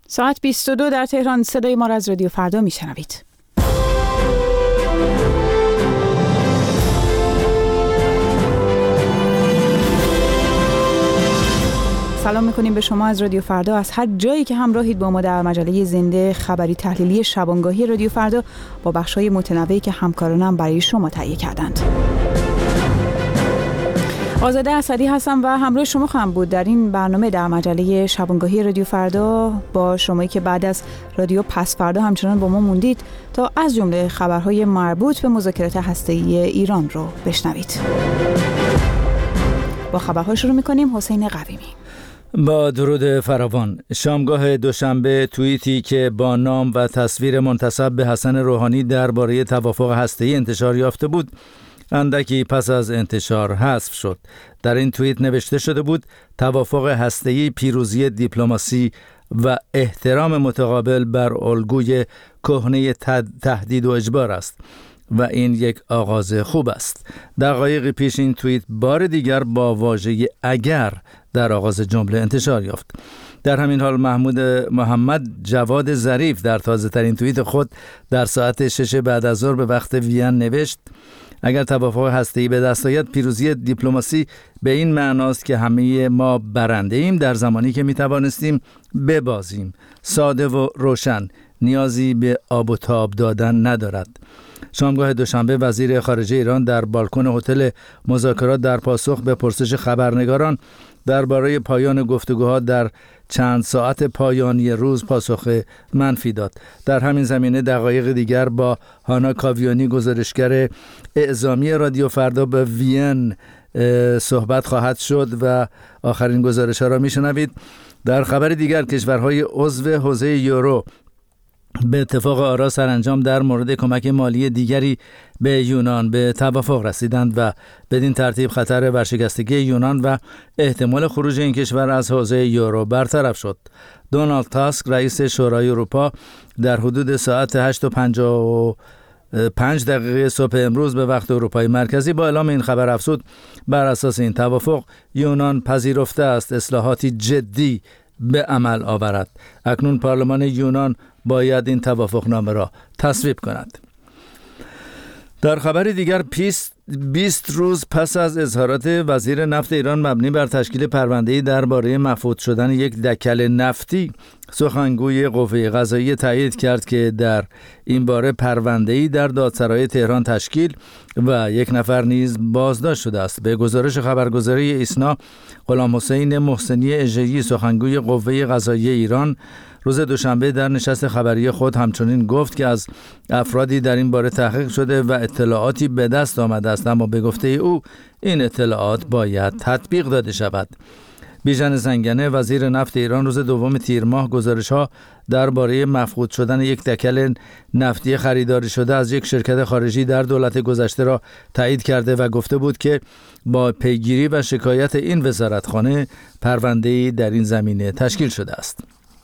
ساعت 22 در تهران. صدای ما را از رادیو فردا میشنوید. سلام میکنیم به شما از رادیو فردا، از هر جایی که همراهید با ما در مجله زنده خبری تحلیلی شبانگاهی رادیو فردا با بخش‌های متنوعی که همکارانم برای شما تهیه کردند. آزاده اسدی هستم و همراه شما خواهم بود در این برنامه در مجله شبانگاهی رادیو فردا، با شمایی که بعد از رادیو پس فردا همچنان با ما موندید تا از جمله خبرهای مربوط به مذاکرات هسته‌ای ایران رو بشنوید. با خبرها شروع می‌کنیم. حسین قویمی. با درود فراوان. شامگاه دوشنبه توییتی که با نام و تصویر منتسب به حسن روحانی درباره توافق هسته‌ای انتشار یافته بود، اندکی پس از انتشار حذف شد. در این توییت نوشته شده بود: توافق هسته‌ای پیروزی دیپلماسی و احترام متقابل بر الگوی کهنه تهدید و اجبار است و این یک آغاز خوب است. دقایقی پیش این توییت بار دیگر با واژه اگر در آغاز جمله انتشار یافت. در همین حال محمد جواد ظریف در تازه ترین توییت خود در ساعت 6 بعد از ظهر به وقت وین نوشت: اگر توافق هسته‌ای به دست آید، پیروزی دیپلماسی به این معناست که همه ما برنده ایم در زمانی که می توانستیم ببازیم. ساده و روشن، نیازی به آب و تاب دادن ندارد. شامگاه دوشنبه وزیر خارجه ایران در بالکن هتل مذاکرات در پاسخ به پرسش خبرنگاران درباره پایان گفتگوها در چند ساعت پایانی روز پاسخ منفی داد. در همین زمینه دقایق دیگر با هانا کاویانی گزارشگر اعزامی رادیو فردا به وین صحبت خواهد شد و آخرین گزارش‌ها را میشنوید. در خبر دیگر، کشورهای عضو حوزه یورو به اتفاق آرا سرانجام در مورد کمک مالی دیگری به یونان به توافق رسیدند و بدین ترتیب خطر ورشکستگی یونان و احتمال خروج این کشور از حوزه یورو برطرف شد. دونالد تاسک، رئیس شورای اروپا، در حدود ساعت 8:55 صبح امروز به وقت اروپای مرکزی با اعلام این خبر افزود: بر اساس این توافق یونان پذیرفته است اصلاحاتی جدی به عمل آورد. اکنون پارلمان یونان باید این توافقنامه را تصویب کند. در خبر دیگر، 20 روز پس از اظهارات وزیر نفت ایران مبنی بر تشکیل پرونده‌ای درباره مفقود شدن یک دکل نفتی، سخنگوی قوه قضاییه تایید کرد که در این باره پرونده‌ای در دادسرای تهران تشکیل و یک نفر نیز بازداشت شده است. به گزارش خبرگزاری ایسنا، غلامحسین محسنی اژه‌ای، سخنگوی قوه قضاییه ایران، روز دوشنبه در نشست خبری خود همچنین گفت که از افرادی در این باره تحقیق شده و اطلاعاتی به دست آمده است، اما به گفته او این اطلاعات باید تطبیق داده شود. بیژن زنگنه، وزیر نفت ایران، روز 2 تیر ماه گزارش‌ها درباره مفقود شدن یک دکل نفتی خریداری شده از یک شرکت خارجی در دولت گذشته را تایید کرده و گفته بود که با پیگیری و شکایت این وزارتخانه پرونده‌ای در این زمینه تشکیل شده است.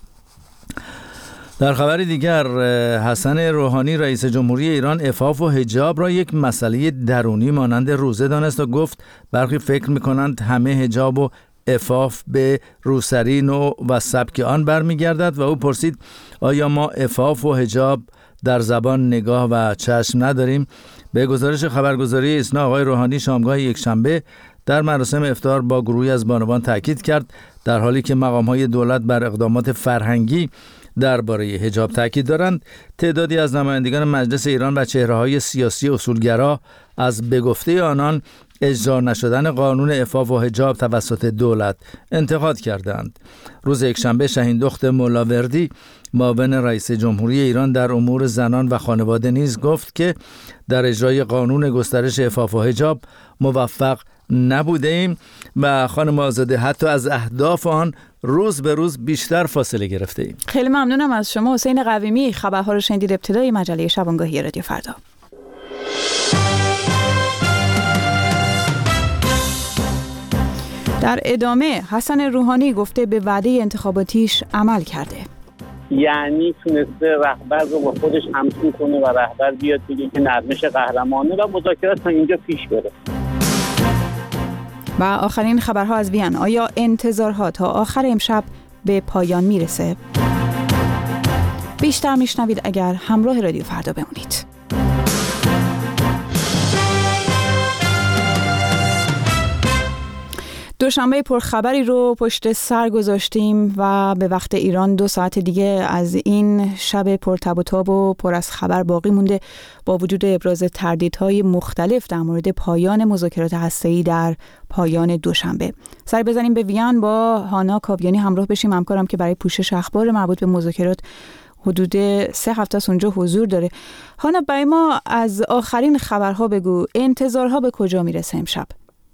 در خبر دیگر، حسن روحانی رئیس جمهوری ایران عفاف و حجاب را یک مسئله درونی مانند روزه دانست و گفت برخی فکر می‌کنند همه حجاب و عفاف به روسری نوع و سبک آن برمیگردد و او پرسید: آیا ما عفاف و حجاب در زبان، نگاه و چشم نداریم؟ به گزارش خبرگزاری ایسنا، آقای روحانی شامگاه یکشنبه در مراسم افطار با گروهی از بانوان تاکید کرد در حالی که مقام‌های دولت بر اقدامات فرهنگی درباره حجاب تاکید دارند، تعدادی از نمایندگان مجلس ایران و چهره‌های سیاسی اصولگرا از به گفته آنان اجرا نشدن قانون عفاف و حجاب توسط دولت انتقاد کردند. روز یکشنبه شهیندخت مولاوردی، معاون رئیس جمهوری ایران در امور زنان و خانواده، نیز گفت که در اجرای قانون گسترش عفاف و حجاب موفق نبوده ایم و خانم آزاده حتی از اهداف آن روز به روز بیشتر فاصله گرفته ایم. خیلی ممنونم از شما حسین قویمی. خبرها رو شنیدید ابتدای مجله شبانگاهی رادیو فردا. در ادامه، حسن روحانی گفته به وعده انتخاباتیش عمل کرده. یعنی تونسته رهبر رو با خودش همسو کنه و رهبر بیاد بگه که نرمش قهرمانه و مذاکرات تا اینجا پیش بره. و آخرین خبرها از وین. آیا انتظارها تا آخر امشب به پایان میرسه؟ بیشتر میشنوید اگر همراه رادیو فردا بمونید. دوشنبه پرخبری رو پشت سر گذاشتیم و به وقت ایران 2 ساعت دیگه از این شب پرتب و تاب و پر از خبر باقی مونده، با وجود ابراز تردیدهای مختلف در مورد پایان مذاکرات هسته‌ای در پایان دوشنبه. سری بزنیم به وین با هانا کاویانی همراه بشیم، همکارم که برای پوشش اخبار مربوط به مذاکرات حدود 3 هفته است اونجا حضور داره. هانا، برای ما از آخرین خبرها بگو، انتظارها به کجا میرسه امشب؟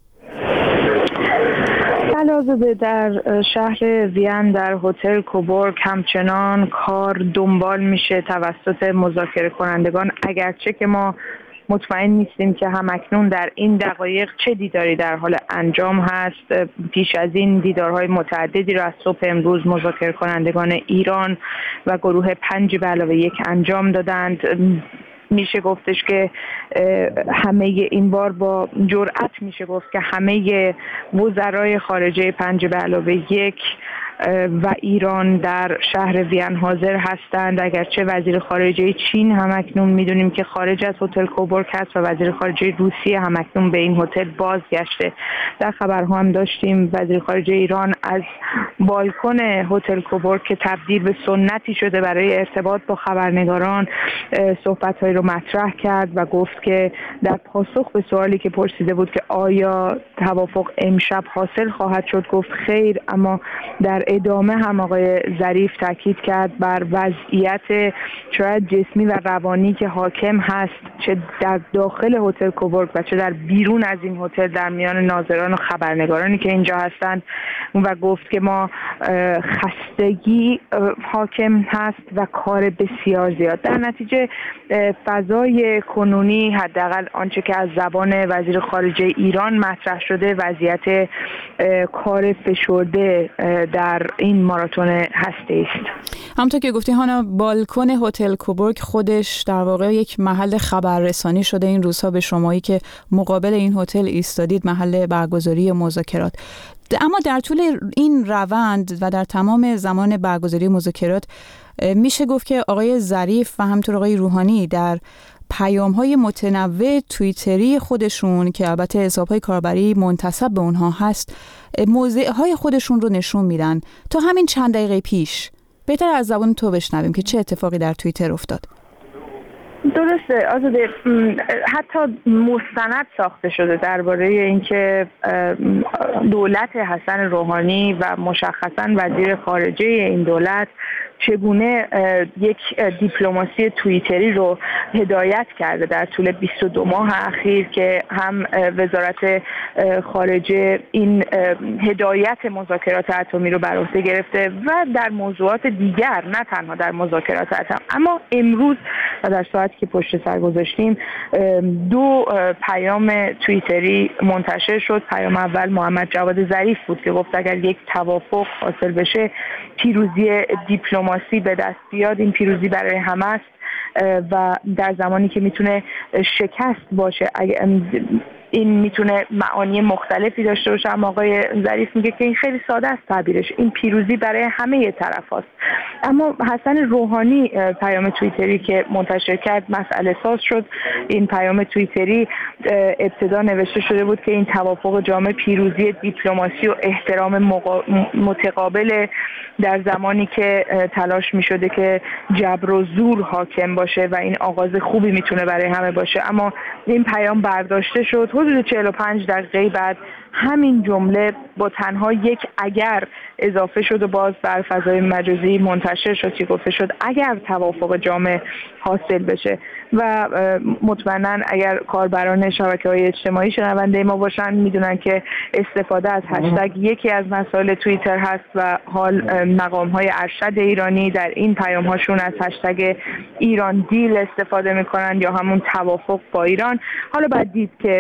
علاوه در شهر وین در هتل کوبورگ همچنان کار دنبال میشه توسط مذاکره کنندگان، اگرچه که ما مطمئن نیستیم که همکنون در این دقایق چه دیداری در حال انجام هست. پیش از این دیدارهای متعددی را از صبح امروز مذاکره کنندگان ایران و گروه 5+1 انجام دادند. میشه گفتش که همه این بار با جرأت میشه گفت که همه وزرای خارجه 5+1 و ایران در شهر وین حاضر هستند، اگرچه وزیر خارجه چین همکنون میدونیم که خارج از هتل کوبورگ هست و وزیر خارجه روسیه همکنون به این هتل بازگشته. در خبرها هم داشتیم وزیر خارجه ایران از بالکن هتل کوبورگ که تبدیل به سنتی شده برای ارتباط با خبرنگاران صحبت‌هایی رو مطرح کرد و گفت که در پاسخ به سوالی که پرسیده بود که آیا توافق امشب حاصل خواهد شد، گفت خیر، اما در ادامه هم آقای ظریف تاکید کرد بر وضعیت شاید جسمی و روانی که حاکم هست چه در داخل هتل کوبورگ و چه در بیرون از این هتل در میان ناظران و خبرنگارانی که اینجا هستند، و گفت که ما خستگی حاکم هست و کار بسیار زیاد. در نتیجه فضای کنونی، حداقل آنچه که از زبان وزیر خارجه ایران مطرح شده، وضعیت کار فشرده در این ماراتون هسته است. همونطور که گفتی هانا، بالکن هتل کوبورگ خودش در واقع یک محل خبررسانی شده این روزها به شمایی که مقابل این هتل ایستادید، محل برگزاری مذاکرات. اما در طول این روند و در تمام زمان برگزاری مذاکرات میشه گفت که آقای ظریف و همینطور آقای روحانی در پیام‌های متنوع توییتری خودشون که البته حساب‌های کاربری منتسب به اونها هست، موضع‌های خودشون رو نشون میدن. تا همین چند دقیقه پیش بهتر از زبان تو بشنویم که چه اتفاقی در توییتر افتاد. درسته آزاده، حتی مستند ساخته شده درباره اینکه دولت حسن روحانی و مشخصاً وزیر خارجه این دولت چگونه یک دیپلماسی توییتری رو هدایت کرده در طول 22 ماه اخیر که هم وزارت خارجه این هدایت مذاکرات اتمی رو بر عهده گرفته و در موضوعات دیگر، نه تنها در مذاکرات اتم. اما امروز و در ساعتی که پشت سر گذاشتیم 2 پیام توییتری منتشر شد. پیام اول محمد جواد ظریف بود که گفت اگر یک توافق حاصل بشه، پیروزی دیپلماسی به دست بیاد، این پیروزی برای همه است و در زمانی که میتونه شکست باشه، این میتونه معانی مختلفی داشته باشه. اما آقای ظریف میگه که این خیلی ساده است تعبیرش، این پیروزی برای همه طرف هست. اما حسن روحانی پیام توییتری که منتشر کرد مسئله ساز شد. این پیام توییتری ابتدا نوشته شده بود که این توافق جامع پیروزی دیپلماسی و احترام متقابل در زمانی که تلاش میشده که جبر و زور حاکم باشه و این آغاز خوبی میتونه برای همه باشه. اما این پیام برداشته شد. حدود 45 دقیقه بعد همین جمله با تنها یک اگر اضافه شد و باز بر فضای مجازی منتشر شد که گفته شد اگر توافق جامع حاصل بشه. و مطمئنا اگر کاربران شبکه‌های اجتماعی شنونده ما باشن میدونن که استفاده از هشتگ یکی از مسائل توییتر هست و حال مقام‌های ارشد ایرانی در این پیام‌هاشون از هشتگ ایران دیل استفاده میکنن یا همون توافق با ایران. حالا بعد دید که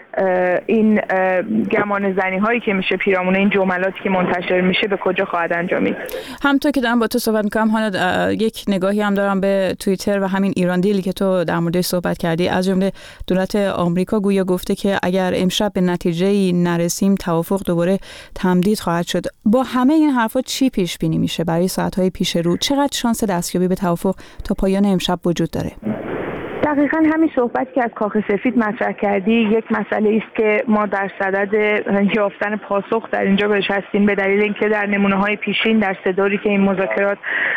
این گمان زنی هایی که میشه پیرامون این جملاتی که منتشر میشه به کجا خواهد انجامید. همونطور که دارم با تو صحبت میکنم حالا یک نگاهی هم دارم به توییتر و همین ایران دیلی که تو در موردش صحبت کردی. از جمله دولت آمریکا گویا گفته که اگر امشب به نتیجه‌ای نرسیم توافق دوباره تمدید خواهد شد. با همه این حرفا چی پیش بینی میشه برای ساعت‌های پیش رو؟ چقدر شانس دستیابی به توافق تا پایان امشب وجود داره؟ دقیقاً همین صحبتی که از کاخ سفید مطرح کردی یک مسئله است که ما در صدد یافتن پاسخ در اینجا بهش هستیم، به دلیل اینکه در نمونه‌های پیشین در سه دوری که این مذاکرات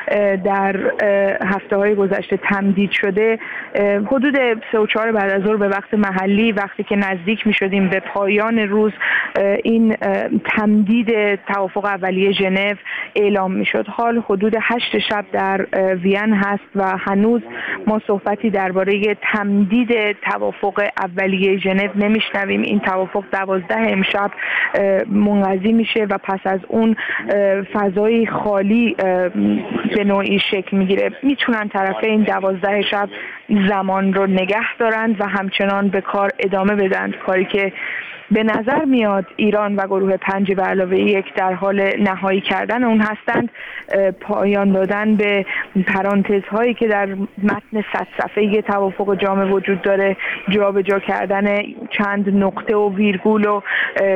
در هفته‌های گذشته تمدید شده، حدود 3 و 4 بعد از ظهر به وقت محلی، وقتی که نزدیک می‌شدیم به پایان روز، این تمدید توافق اولیه ژنو اعلام می‌شد. حال حدود 8 شب در وین هست و هنوز ما صحبتی درباره تمدید توافق اولیه ژنو نمیشنویم. این توافق 12 امشب منقضی میشه و پس از اون فضای خالی به نوعی شکل میگیره. میتونن طرفین 12 شب زمان رو نگه دارند و همچنان به کار ادامه بدن، کاری که به نظر میاد ایران و گروه 5+1 در حال نهایی کردن اون هستند. پایان دادن به پرانتزهایی که در متن 100 صفحه‌ای توافق جامع وجود داره، جابجا کردن چند نقطه و ویرگول و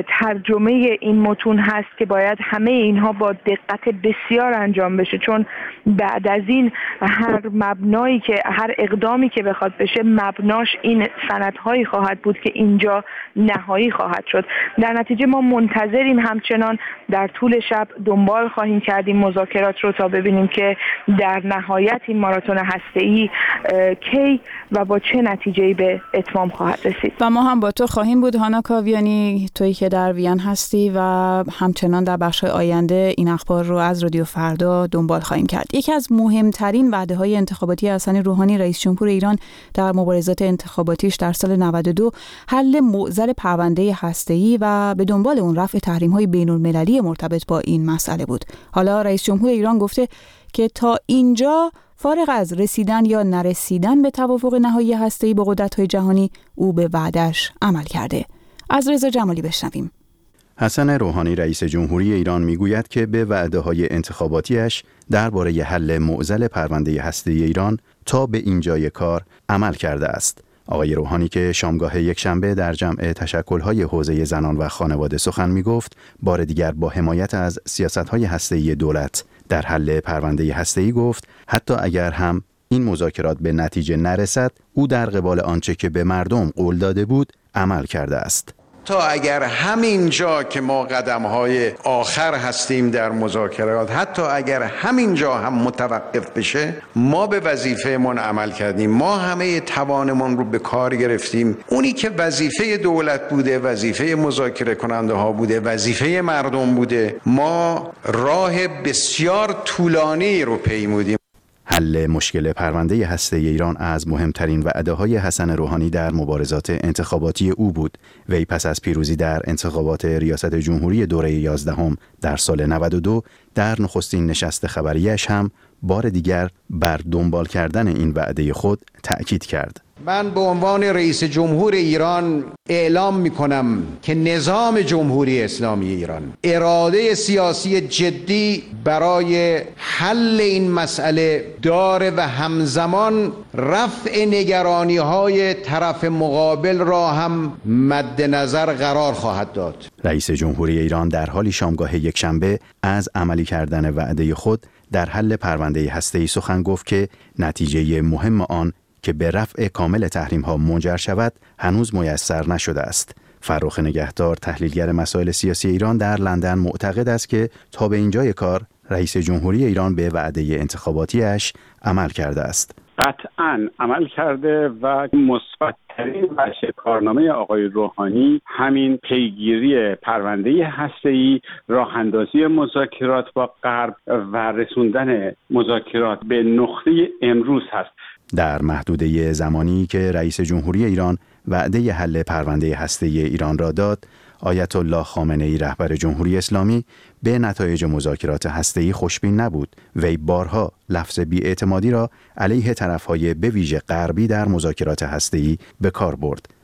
ترجمه این متون هست که باید همه اینها با دقت بسیار انجام بشه، چون بعد از این هر مبنایی که هر اقدامی که بخواد بشه مبناش این سندهایی خواهد بود که اینجا نهایی خواهد شد. در نتیجه ما منتظریم، همچنان در طول شب دنبال خواهیم کردیم مذاکرات رو تا ببینیم که در نهایت این ماراتون هسته‌ای کی و با چه نتیجه‌ای به اتمام خواهد رسید. و ما هم با تو خواهیم بود هانا کاویانی، تویی که در وین هستی و همچنان در بخش‌های آینده این اخبار رو از رادیو فردا دنبال خواهیم کرد. یکی از مهمترین وعده‌های انتخاباتی حسن روحانی رئیس جمهور ایران در مبارزات انتخاباتیش در سال 92 حل معضل پرونده هسته‌ای و به دنبال اون رفع تحریم‌های بین‌المللی مرتبط با این مسئله بود. حالا رئیس جمهور ایران گفته که تا اینجا فارغ از رسیدن یا نرسیدن به توافق نهایی هسته‌ای با قدرت‌های جهانی، او به وعده‌اش عمل کرده. از رضا جمالی بشنویم. حسن روحانی رئیس جمهوری ایران میگوید که به وعده‌های انتخاباتیش درباره حل معضل پرونده هسته‌ای ایران تا به اینجای کار عمل کرده است. آقای روحانی که شامگاه یکشنبه در جمع تشکل‌های حوزه زنان و خانواده سخن می‌گفت، بار دیگر با حمایت از سیاست‌های هسته‌ای دولت در حل پرونده هسته‌ای گفت حتی اگر هم این مذاکرات به نتیجه نرسد، او در قبال آنچه که به مردم قول داده بود عمل کرده است. تا اگر همین جا که ما قدم‌های آخر هستیم در مذاکرات، حتی اگر همین جا هم متوقف بشه، ما به وظیفه‌مون عمل کردیم، ما همه توانمون رو به کار گرفتیم. اونی که وظیفه دولت بوده، وظیفه مذاکره کننده ها بوده، وظیفه مردم بوده، ما راه بسیار طولانی رو پیمودیم. حل مشکل پرونده هسته‌ای ایران از مهمترین وعده‌های حسن روحانی در مبارزات انتخاباتی او بود. وی پس از پیروزی در انتخابات ریاست جمهوری دوره 11 در سال 92 در نخستین نشست خبریش هم بار دیگر بر دنبال کردن این وعده خود تأکید کرد. من به عنوان رئیس جمهور ایران اعلام می‌کنم که نظام جمهوری اسلامی ایران اراده سیاسی جدی برای حل این مسئله داره و همزمان رفع نگرانی‌های طرف مقابل را هم مد نظر قرار خواهد داد. رئیس جمهوری ایران در حالی شامگاه یکشنبه از عملی کردن وعده خود در حل پرونده هسته‌ای سخن گفت که نتیجه مهم آن که به رفع کامل تحریم‌ها منجر شود هنوز میسر نشده است. فرخ نگهدار تحلیلگر مسائل سیاسی ایران در لندن معتقد است که تا به اینجای کار رئیس جمهوری ایران به وعده انتخاباتیش عمل کرده است. قطعاً عمل کرده و مثبت‌ترین بخش کارنامه آقای روحانی همین پیگیری پرونده هسته‌ای، راه‌اندازی مذاکرات با غرب و رسوندن مذاکرات به نقطه امروز هست. در محدوده زمانی که رئیس جمهوری ایران وعده حل پرونده هسته‌ای ایران را داد، آیت الله خامنه‌ای رهبر جمهوری اسلامی به نتایج مذاکرات هسته‌ای خوشبین نبود. وی بارها لفظ بی‌اعتمادی را علیه طرف‌های به ویژه غربی در مذاکرات هسته‌ای به کار برد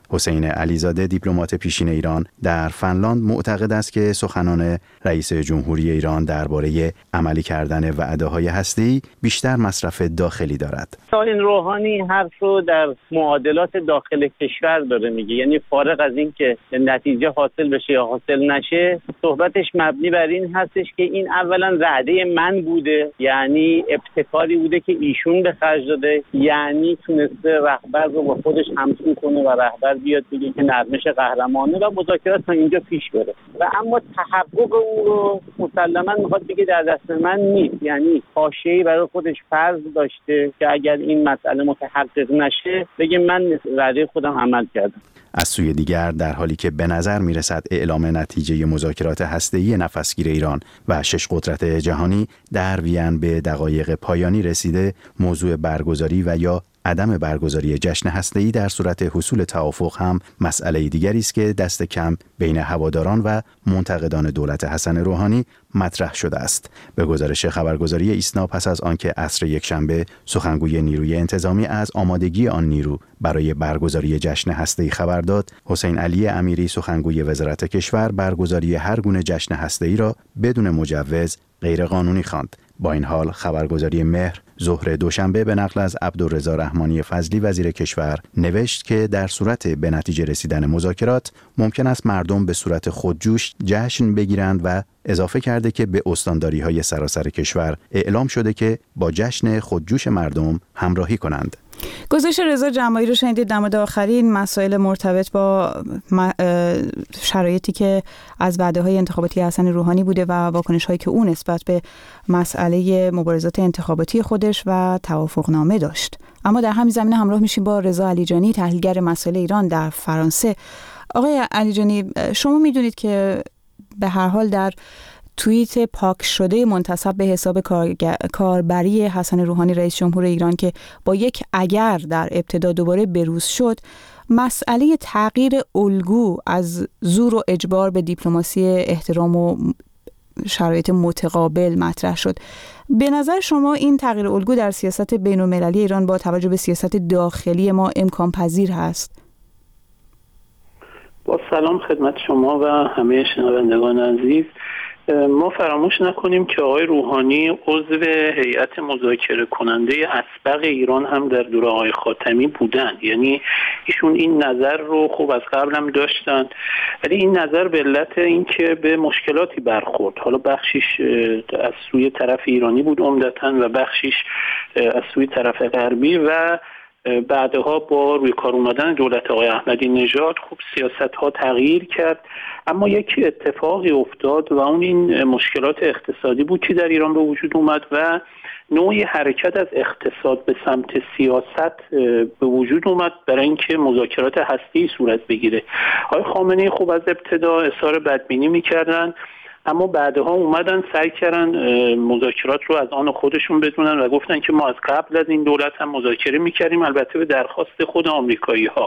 حسین علیزاده دیپلمات پیشین ایران در فنلاند معتقد است که سخنان رئیس جمهوری ایران درباره عملی کردن وعده‌های هسته‌ای بیشتر مصرف داخلی دارد. این روحانی حرف رو در معادلات داخل کشور داره میگه، یعنی فارغ از این که نتیجه حاصل بشه یا حاصل نشه، صحبتش مبنی بر این هستش که این اولا وعده من بوده، یعنی ابتکاری بوده که ایشون به خرج داده، یعنی تونسته رهبر رو با خودش همسو کنه و رهبر بیاد بگه که نرمش قهرمانه و مذاکرات تا اینجا پیش بره. و اما تحقق اون رو مسلما میخواد بگه در دست من نیست، یعنی حاشیه‌ای برای خودش فرض داشته که اگر این مسئله متحقق نشه بگه من وعده خودم عمل کردم. از سوی دیگر در حالی که به نظر میرسد اعلام نتیجه مذاکرات هسته‌ای نفسگیر ایران و 6 قدرت جهانی در وین به دقایق پایانی رسیده، موضوع برگزاری و یا عدم برگزاری جشن هسته‌ای در صورت حصول توافق هم مسئله دیگری است که دست کم بین هواداران و منتقدان دولت حسن روحانی مطرح شده است. به گزارش خبرگزاری ایسنا پس از آنکه عصر یکشنبه سخنگوی نیروی انتظامی از آمادگی آن نیرو برای برگزاری جشن هسته‌ای خبر داد، حسین علی امیری سخنگوی وزارت کشور برگزاری هر گونه جشن هسته‌ای را بدون مجوز غیرقانونی خواند. با این حال خبرگزاری مهر ظهر دوشنبه به نقل از عبدالرضا رحمانی فضلی وزیر کشور نوشت که در صورت به نتیجه رسیدن مذاکرات ممکن است مردم به صورت خودجوش جشن بگیرند و اضافه کرده که به استانداری‌های سراسر کشور اعلام شده که با جشن خودجوش مردم همراهی کنند. گزارش رضا جماعی رو شنیدید در مورد آخرین مسائل مرتبط با شرایطی که از وعده‌های انتخاباتی حسن روحانی بوده و واکنش‌هایی که او نسبت به مسئله مبارزات انتخاباتی خودش و توافقنامه داشت. اما در همین زمینه همراه میشیم با رضا علیجانی، تحلیلگر مسائل ایران در فرانسه. آقای علیجانی، شما میدونید که به هر حال در توییت پاک شده منتسب به حساب کاربری حسن روحانی رئیس جمهور ایران که با یک اگر در ابتدا دوباره بروز شد، مسئله تغییر الگو از زور و اجبار به دیپلماسی احترام و شرایط متقابل مطرح شد. به نظر شما این تغییر الگو در سیاست بین‌المللی ایران با توجه به سیاست داخلی ما امکان پذیر هست؟ با سلام خدمت شما و همه شنوندگان عزیز. ما فراموش نکنیم که آقای روحانی عضو هیئت مذاکره کننده اسبق ایران هم در دوره آقای خاتمی بودن، یعنی ایشون این نظر رو خب از قبل هم داشتن، ولی این نظر به علت اینکه به مشکلاتی برخورد، حالا بخشیش از سوی طرف ایرانی بود عمدتاً و بخشیش از سوی طرف غربی و بعدها با روی کار اومدن دولت آقای احمدی نژاد خب سیاست ها تغییر کرد. اما یک اتفاقی افتاد و اون این مشکلات اقتصادی بود که در ایران به وجود اومد و نوعی حرکت از اقتصاد به سمت سیاست به وجود اومد برای اینکه مذاکرات هسته‌ای صورت بگیره. آقای خامنه‌ای خب از ابتدا اظهار بدبینی می‌کردن، اما بعدها اومدن سعی کردن مذاکرات رو از آن خودشون بدونن و گفتن که ما از قبل از این دولت هم مذاکره می‌کردیم، البته به درخواست خود آمریکایی‌ها.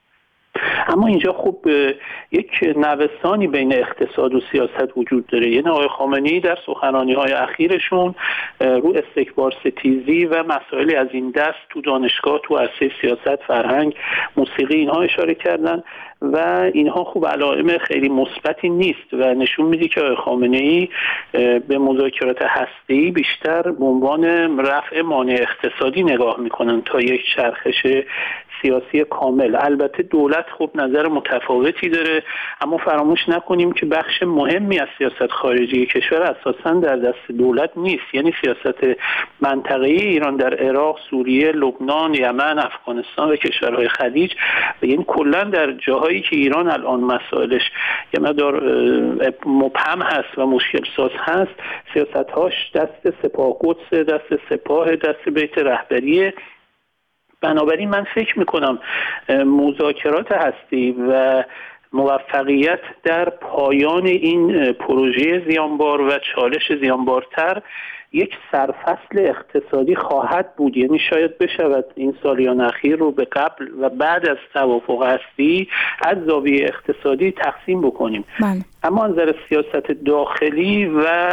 اما اینجا خب یک نوسانی بین اقتصاد و سیاست وجود داره. یعنی آقای خامنه‌ای در سخنرانی‌های اخیرشون رو استکبار ستیزی و مسائلی از این دست تو دانشگاه، تو عرصه سیاست، فرهنگ، موسیقی اینها اشاره کردن و اینها خوب علائم خیلی مثبتی نیست و نشون میده که آقای خامنه‌ای به مذاکرات هسته‌ای بیشتر به عنوان رفع مانع اقتصادی نگاه میکنن تا یک چرخش سیاسی کامل. البته دولت خب نظر متفاوتی داره، اما فراموش نکنیم که بخش مهمی از سیاست خارجی کشور اساساً در دست دولت نیست. یعنی سیاست منطقه‌ای ایران در عراق، سوریه، لبنان، یمن، افغانستان و کشورهای خلیج و یعنی کلاً در جاهایی که ایران الان مسائلش یه مقدار مبهم هست و مشکل ساز هست، سیاست‌هاش دست سپاه قدس، دست سپاه، دست بیت رهبریه. بنابراین من فکر میکنم مذاکرات هستی و موفقیت در پایان این پروژه زیانبار و چالش زیانبارتر یک سرفصل اقتصادی خواهد بود. یعنی شاید بشود این سالیان اخیر رو به قبل و بعد از توافق هستی از زاویه اقتصادی تقسیم بکنیم. بله. اما از نظر سیاست داخلی و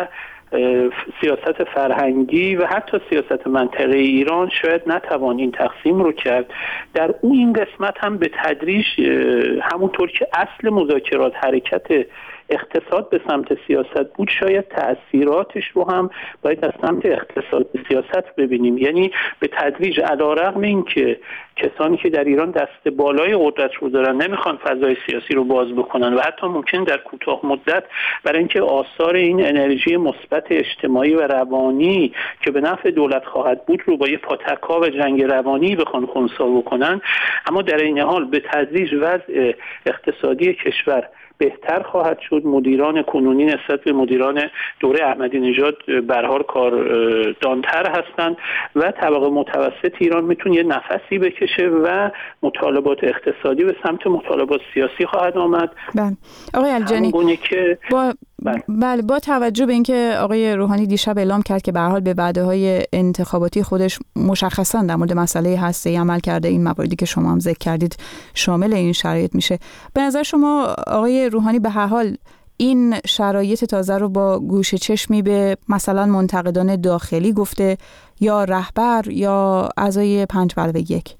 سیاست فرهنگی و حتی سیاست منطقه ایران شاید نتوان این تقسیم رو کرد. در اون این قسمت هم به تدریج همونطور که اصل مذاکرات حرکت اقتصاد به سمت سیاست بود، شاید تأثیراتش رو هم باید از سمت اقتصاد به سیاست ببینیم. یعنی به تدریج علیرغم این که کسانی که در ایران دست بالای قدرت رو دارن نمیخوان فضای سیاسی رو باز بکنن و حتی ممکن در کوتاه مدت برای اینکه آثار این انرژی مثبت اجتماعی و روانی که به نفع دولت خواهد بود رو با یه پاتکا و جنگ روانی بخوان خنثی بکنن، اما در این حال به تدریج وضع اقتصادی کشور بهتر خواهد شد. مدیران کنونی نسبت به مدیران دوره احمدی نژاد به هر حال کاردانتر هستند و طبقه متوسط ایران میتونه یه نفسی بکشه و مطالبات اقتصادی به سمت مطالبات سیاسی خواهد آمد. بله آقای الجانی، که با توجه به اینکه آقای روحانی دیشب اعلام کرد که به هر حال به وعده‌های انتخاباتی خودش مشخصاً در مورد مسئله هسته‌ای عمل کرده، این مواردی که شما هم ذکر کردید شامل این شرایط میشه. به نظر شما آقای روحانی به هر حال این شرایط تازه رو با گوش چشمی به مثلا منتقدان داخلی گفته یا رهبر یا اعضای 5+1؟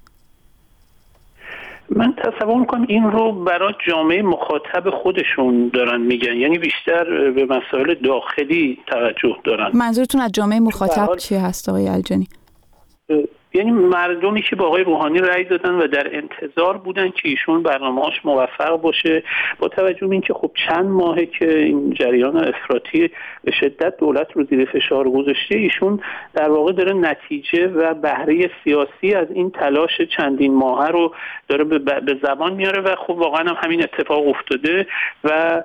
من تصور میکنم این رو برای جامعه مخاطب خودشون دارن میگن، یعنی بیشتر به مسائل داخلی توجه دارن. منظورتون از جامعه مخاطب چی هست آقای الجانی؟ یعنی مردمی که با آقای روحانی رأی دادن و در انتظار بودن که ایشون برنامه‌اش موفق باشه، با توجه به اینکه خب چند ماهه که این جریان افراطی به شدت دولت رو زیر فشار گذاشته، ایشون در واقع داره نتیجه و بهره سیاسی از این تلاش چندین ماهه رو داره به زبان میاره و خب واقعا هم همین اتفاق افتاده و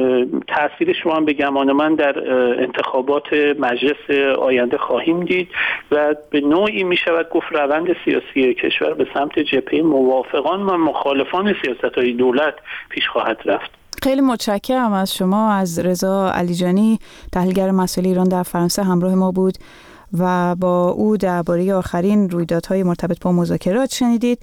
تأثیرش رو هم به گمان من در انتخابات مجلس آینده خواهیم دید و به نوعی می شود گفت روند سیاسی کشور به سمت جبهه موافقان و مخالفان سیاست‌های دولت پیش خواهد رفت. خیلی متشکرم از شما. از رضا علیجانی، تحلیلگر مسائل ایران در فرانسه همراه ما بود و با او درباره آخرین رویدادهای مرتبط با مذاکرات شنیدید.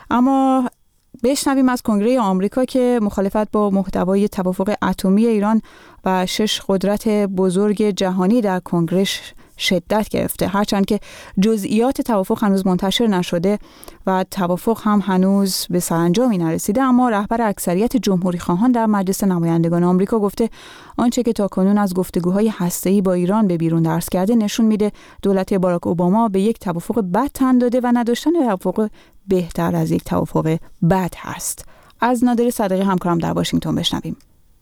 اما بشنویم از کنگره آمریکا که مخالفت با محتوای توافق اتمی ایران و 6 قدرت بزرگ جهانی در کنگره شدت گرفته، هرچند که جزئیات توافق هنوز منتشر نشده و توافق هم هنوز به سرانجامی نرسیده، اما رهبر اکثریت جمهوری خواهان در مجلس نمایندگان آمریکا گفته آنچه که تاکنون از گفتگوهای هسته‌ای با ایران به بیرون درس کرده نشون میده دولت باراک اوباما به یک توافق بد تن داده و نداشتن توافق بهتر از یک توافق بد هست. از نادر صدقی همکارم در واشنگتن بشنویم.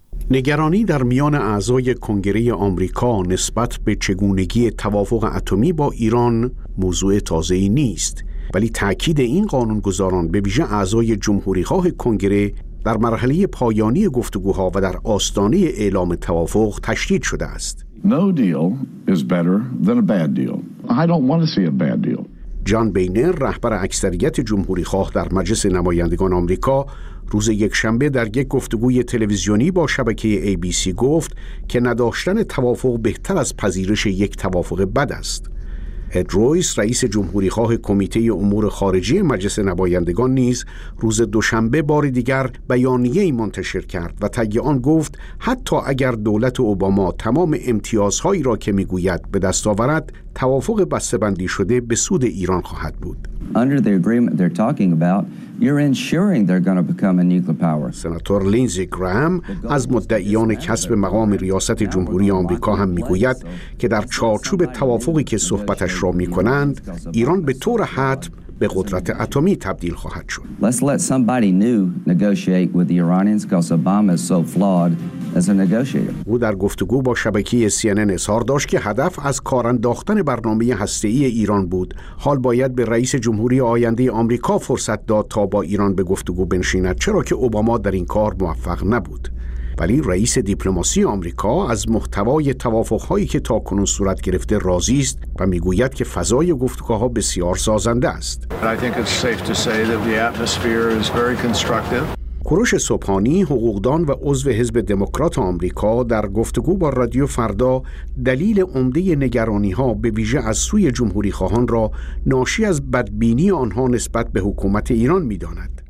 نگرانی در میان اعضای کنگره آمریکا نسبت به چگونگی توافق اتمی با ایران موضوع تازه‌ای نیست، ولی تأکید این قانونگذاران به ویژه اعضای جمهوری‌خواه کنگره در مرحله پایانی گفتگوها و در آستانه اعلام توافق تشدید شده است. No deal is better than a bad deal. I don't want to see a bad deal. جان بینر، رهبر اکثریت جمهوری‌خواه در مجلس نمایندگان آمریکا، روز یکشنبه در یک گفتگوی تلویزیونی با شبکه ABC گفت که نداشتن توافق بهتر از پذیرش یک توافق بد است. اد رویس، رئیس جمهوری‌خواه کمیته امور خارجی مجلس نمایندگان نیز روز دوشنبه بار دیگر بیانیه‌ای منتشر کرد و طی آن گفت حتی اگر دولت اوباما تمام امتیازهایی را که میگوید به دست آورد، توافق بسته‌بندی شده به سود ایران خواهد بود. Under the agreement they're talking about, you're ensuring they're going to become a nuclear power. سناتور لینزی گرام از مدعیان کسب مقام ریاست جمهوری آمریکا هم میگوید که در چارچوب توافقی که صحبتش را میکنند، ایران به طور حتم به قدرت اتمی تبدیل خواهد شد. Let's let somebody new negotiate with the Iranians because Obama is so flawed as a negotiator. او در گفتگو با شبکه CNN اظهار داشت که هدف از کار انداختن برنامه هسته‌ای ایران بود. حال باید به رئیس جمهوری آینده آمریکا فرصت داد تا با ایران به گفتگو بنشیند، چرا که اوباما در این کار موفق نبود. ولی رئیس دیپلماسی آمریکا از محتوای توافق‌هایی که تاکنون صورت گرفته راضی است و میگوید که فضای گفتگوها بسیار سازنده است. کوروش سبحانی، حقوقدان و عضو حزب دموکرات آمریکا، در گفتگو با رادیو فردا دلیل عمده نگرانی‌ها به ویژه از سوی جمهوری‌خواهان را ناشی از بدبینی آنها نسبت به حکومت ایران می‌داند. بوش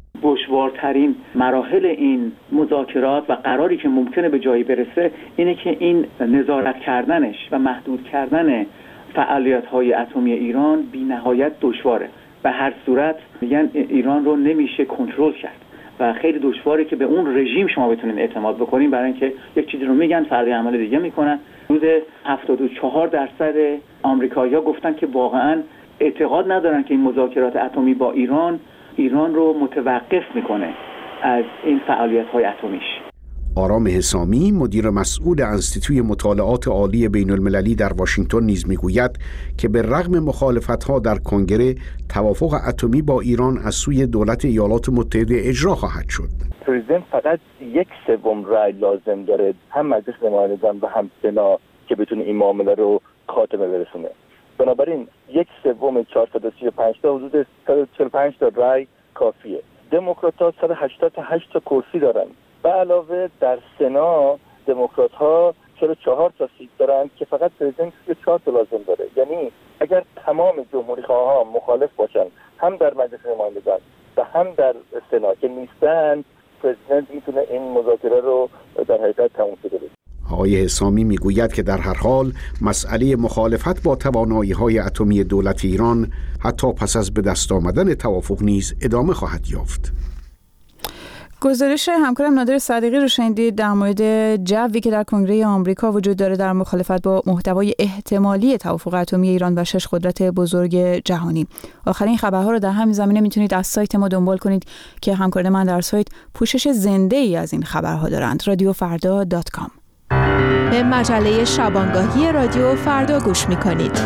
دشوارترین مراحل این مذاکرات و قراری که ممکنه به جایی برسه اینه که این نظارت کردنش و محدود کردن فعالیت‌های اتمی ایران بی‌نهایت دشواره. به هر صورت میگن ایران رو نمیشه کنترل کرد و خیلی دشواره که به اون رژیم شما بتونین اعتماد بکنین، برای اینکه یک چیزی رو میگن فرقی عمل دیگه میکنن. حدود 74% آمریکایی‌ها گفتن که واقعاً اعتقاد ندارن که این مذاکرات اتمی با ایران رو متوقف میکنه از این فعالیت‌های اتمیش. آرام حسامی مدیر مسئول انستیتوی مطالعات عالی بین المللی در واشنگتن نیز میگوید که به رغم مخالفت‌ها در کنگره توافق اتمی با ایران از سوی دولت ایالات متحده اجرا خواهد شد. پرزیدنت فقط 1/3 رای لازم داره، هم مجلس نمایندگان و هم سنا، که بتونه این معامله رو خاتمه برسونه. بنابراین 1/3 435 تا حدود 145 تا رای کافیه. دموکرات‌ها 188 تا کرسی دارن. به علاوه در سنا دموکرات‌ها 44 تا سیت دارن که فقط پرزیدنت 4 تا لازم داره. یعنی اگر تمام جمهوری‌خواهان مخالف باشن، هم در مجلس نمایندگان و هم در سنا که نیستن، پرزیدنت میتونه این مذاکره رو در حقیقت تموم کنه. آقای حسامی میگوید که در هر حال مسئله مخالفت با توانایی‌های اتمی دولت ایران حتی پس از به دست آمدن توافق نیز ادامه خواهد یافت. گزارش همکارم نادر صدیقی رو شنیدید در مورد جوی که در کنگره آمریکا وجود داره در مخالفت با محتوای احتمالی توافق اتمی ایران و 6 قدرت بزرگ جهانی. آخرین خبرها رو در همین زمینه میتونید از سایت ما دنبال کنید که همکاران من در سایت پوشش زنده ای از این خبرها دارند. radiofarda.com. به مجله شبانگاهی رادیو فردا گوش میکنید.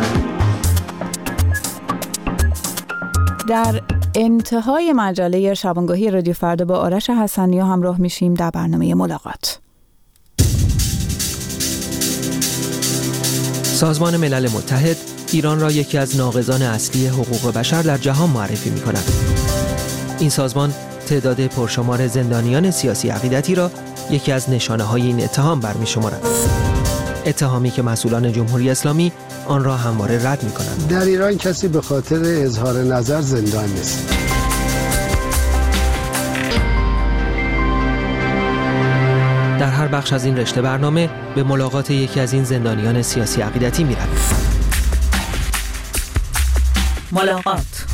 در انتهای مجله شبانگاهی رادیو فردا با آرش حسنیا همراه میشیم در برنامه ملاقات. سازمان ملل متحد ایران را یکی از ناقضان اصلی حقوق بشر در جهان معرفی می‌کند. این سازمان تعداد پرشمار زندانیان سیاسی عقیدتی را یکی از نشانه‌های این اتهام برمی‌شمارد. اتهامی که مسئولان جمهوری اسلامی آن را همواره رد می‌کنند. در ایران کسی به خاطر اظهار نظر زندان نیست. در هر بخش از این رشته برنامه به ملاقات یکی از این زندانیان سیاسی عقیدتی می‌رویم. ملاقات.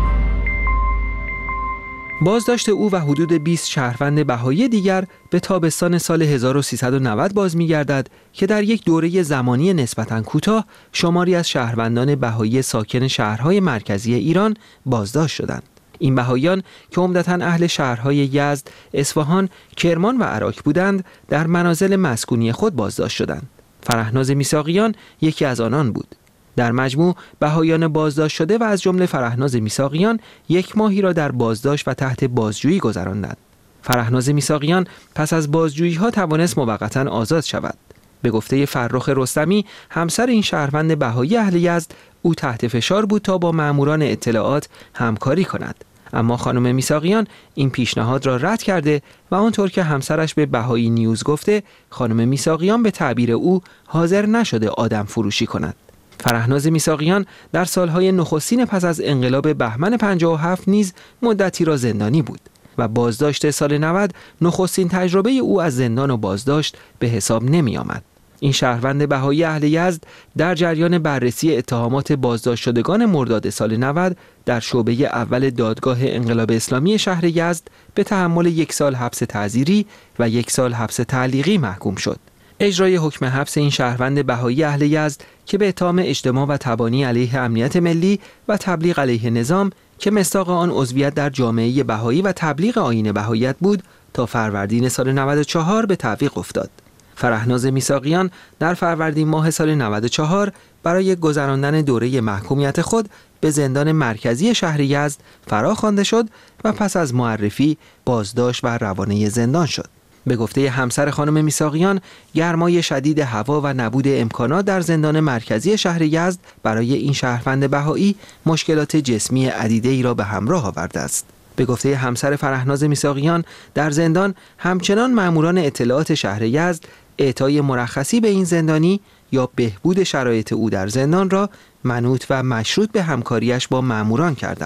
بازداشت او و حدود 20 شهروند بهایی دیگر به تابستان سال 1390 باز می‌گردد که در یک دوره زمانی نسبتاً کوتاه شماری از شهروندان بهایی ساکن شهرهای مرکزی ایران بازداشت شدند. این بهاییان که عمدتاً اهل شهرهای یزد، اصفهان، کرمان و عراق بودند، در منازل مسکونی خود بازداشت شدند. فرهناز میثاقیان یکی از آنان بود. در مجموع بهاییان بازداشت شده و از جمله فرهناز میثاقیان 1 ماهی را در بازداشت و تحت بازجویی گذراندند. فرهناز میثاقیان پس از بازجویی‌ها توانست موقتاً آزاد شود. به گفته فرخ رستمی، همسر این شهروند بهایی اهل یزد، او تحت فشار بود تا با ماموران اطلاعات همکاری کند. اما خانم میثاقیان این پیشنهاد را رد کرده و آنطور که همسرش به بهایی نیوز گفته، خانم میثاقیان به تعبیر او حاضر نشده آدم فروشی کند. فرهناز میثاقیان در سالهای نخستین پس از انقلاب بهمن 57 نیز مدتی را زندانی بود و بازداشت سال 90 نخستین تجربه او از زندان و بازداشت به حساب نمی آمد. این شهروند بهایی اهل یزد در جریان بررسی اتهامات بازداشت شدگان مرداد سال 90 در شعبه اول دادگاه انقلاب اسلامی شهر یزد به تحمل 1 سال حبس تعزیری و 1 سال حبس تعلیقی محکوم شد. اجرای حکم حبس این شهروند بهایی اهل یزد که به اتهام اجتماع و تبانی علیه امنیت ملی و تبلیغ علیه نظام که مصداق آن عضویت در جامعه بهایی و تبلیغ آیین بهاییت بود، تا فروردین سال 94 به تعویق افتاد. فرهناز میثاقیان در فروردین ماه سال 94 برای گذراندن دوره محکومیت خود به زندان مرکزی شهر یزد فراخوانده شد و پس از معرفی بازداشت و روانه زندان شد. به گفته همسر خانم میثاقیان، گرمای شدید هوا و نبود امکانات در زندان مرکزی شهر یزد برای این شهروند بهایی مشکلات جسمی عدیده‌ای را به همراه آورده است. به گفته همسر فرهناز میثاقیان، در زندان همچنان ماموران اطلاعات شهر یزد اعطای مرخصی به این زندانی یا بهبود شرایط او در زندان را منوط و مشروط به همکاریش با ماموران کردند.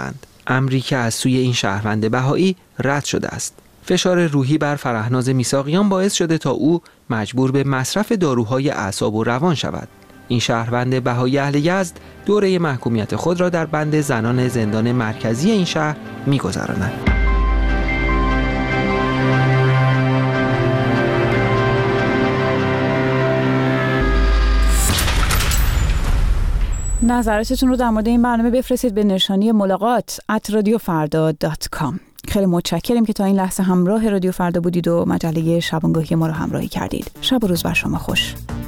امری که از سوی این شهروند بهایی رد شده است. فشار روحی بر فرهناز میثاقیان باعث شده تا او مجبور به مصرف داروهای اعصاب و روان شود. این شهروند بهایی اهل یزد دوره محکومیت خود را در بند زنان زندان مرکزی این شهر می‌گذراند. نظراتتون رو در مورد این برنامه بفرستید به نشانی ملاقات@radiofarda.com. خیلی متشکریم که تا این لحظه همراه رادیو فردا بودید و مجله شبانگاهی ما رو همراهی کردید. شب و روز بر شما خوش.